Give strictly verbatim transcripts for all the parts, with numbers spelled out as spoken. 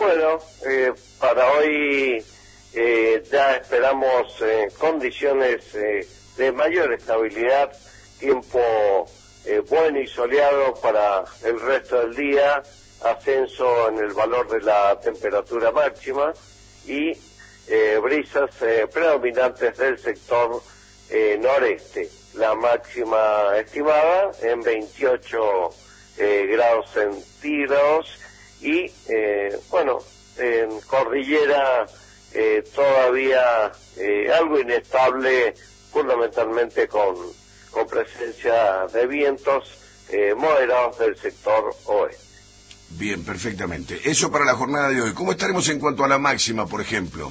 Bueno, eh, para hoy eh, ya esperamos eh, condiciones eh, de mayor estabilidad, tiempo eh, bueno y soleado para el resto del día, ascenso en el valor de la temperatura máxima y eh, brisas eh, predominantes del sector eh, noreste. La máxima estimada en veintiocho eh, grados centígrados y, eh, bueno, en cordillera eh, todavía eh, algo inestable, fundamentalmente con, con presencia de vientos eh, moderados del sector oeste. Bien, perfectamente. Eso para la jornada de hoy. ¿Cómo estaremos en cuanto a la máxima, por ejemplo?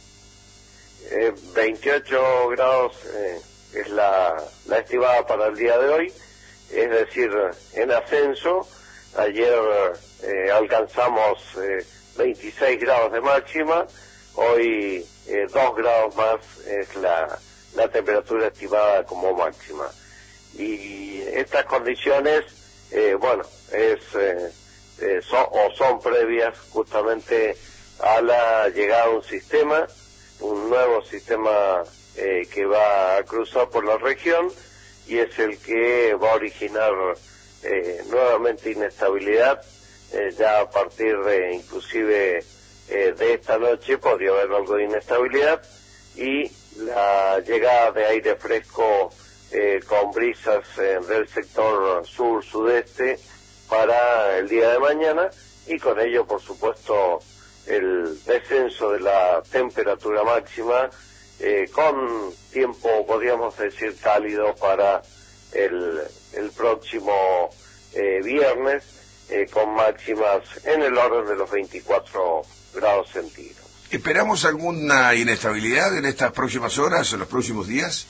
Eh, veintiocho grados eh, es la, la estimada para el día de hoy, es decir, en ascenso. Ayer eh, alcanzamos eh, veintiséis grados de máxima, hoy eh, dos grados más es la, la temperatura estimada como máxima. Y estas condiciones, eh, bueno, es eh, eh, son, o son previas justamente a la llegada de un sistema, un nuevo sistema eh, que va a cruzar por la región y es el que va a originar eh, nuevamente inestabilidad. Eh, ya a partir de inclusive eh, de esta noche podría haber algo de inestabilidad y la llegada de aire fresco eh, con brisas eh, del sector sur-sudeste para el día de mañana y con ello por supuesto el descenso de la temperatura máxima eh, con tiempo podríamos decir cálido para el, el próximo eh, viernes eh, con máximas en el orden de los veinticuatro grados centígrados. ¿Esperamos alguna inestabilidad en estas próximas horas, en los próximos días?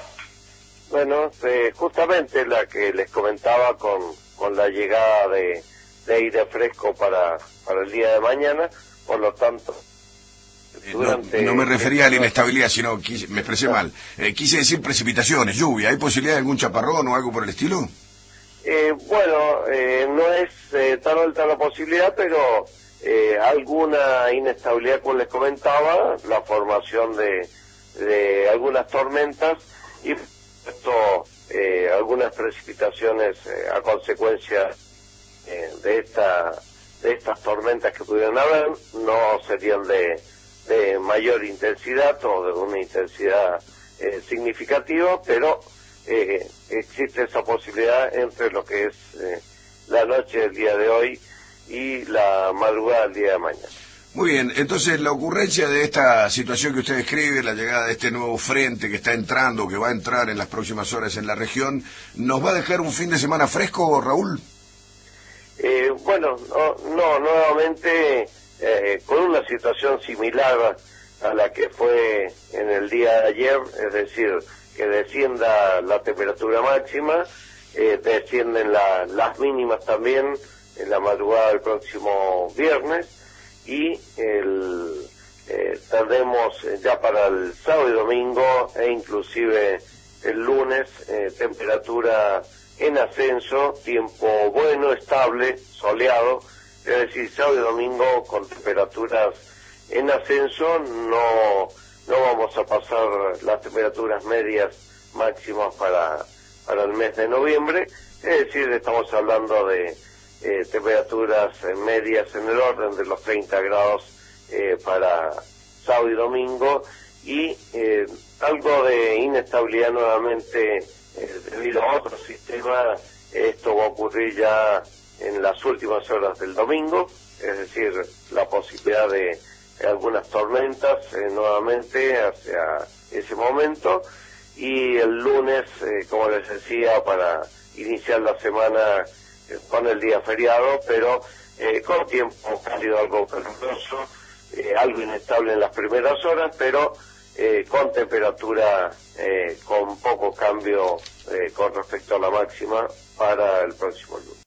Bueno, eh, justamente la que les comentaba con, con la llegada de, de aire fresco para, para el día de mañana, por lo tanto... Durante no, no me refería a la inestabilidad, sino quise, me expresé no. mal. Eh, quise decir precipitaciones, lluvia. ¿Hay posibilidad de algún chaparrón o algo por el estilo? Eh, bueno, eh, no es eh, tan alta la posibilidad, pero eh, alguna inestabilidad, como les comentaba, la formación de, de algunas tormentas y esto, eh, algunas precipitaciones eh, a consecuencia eh, de esta de estas tormentas que pudieran haber, no serían de, de mayor intensidad o de una intensidad eh, significativa, pero eh, existe esa posibilidad entre lo que es eh, la noche del día de hoy y la madrugada del día de mañana. Muy bien, entonces la ocurrencia de esta situación que usted describe, la llegada de este nuevo frente que está entrando, que va a entrar en las próximas horas en la región, ¿nos va a dejar un fin de semana fresco, Raúl? Eh, bueno, no, no nuevamente eh, con una situación similar a la que fue en el día de ayer, es decir, que descienda la temperatura máxima, eh, descienden la, las mínimas también en la madrugada del próximo viernes y el, eh, tendremos ya para el sábado y domingo e inclusive el lunes eh, temperatura en ascenso, tiempo bueno, estable, soleado, es decir, sábado y domingo con temperaturas en ascenso, no, no vamos a pasar las temperaturas medias máximas para, para el mes de noviembre, es decir, estamos hablando de eh, temperaturas medias en el orden de los treinta grados eh, para sábado y domingo y eh, algo de inestabilidad nuevamente Eh, debido a otro sistema. Esto va a ocurrir ya en las últimas horas del domingo, es decir, la posibilidad de, de algunas tormentas eh, nuevamente hacia ese momento y el lunes, eh, como les decía, para iniciar la semana eh, con el día feriado, pero eh, con tiempo cálido, algo caluroso, eh, algo inestable en las primeras horas, pero Eh, con temperatura eh, con poco cambio eh, con respecto a la máxima para el próximo lunes.